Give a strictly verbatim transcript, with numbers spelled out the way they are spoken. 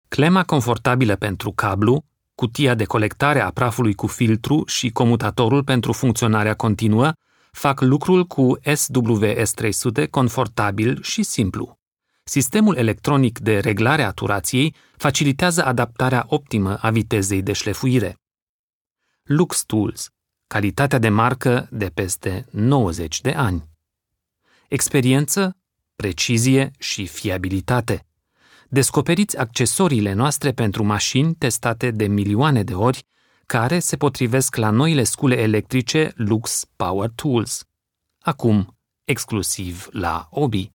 Clema confortabilă pentru cablu, cutia de colectare a prafului cu filtru și comutatorul pentru funcționarea continuă fac lucrul cu S W S trei sute confortabil și simplu. Sistemul electronic de reglare a turației facilitează adaptarea optimă a vitezei de șlefuire. Lux Tools, calitatea de marcă de peste nouăzeci de ani. Experiență, precizie și fiabilitate. Descoperiți accesoriile noastre pentru mașini testate de milioane de ori, care se potrivesc la noile scule electrice Lux Power Tools. Acum, exclusiv la Obi.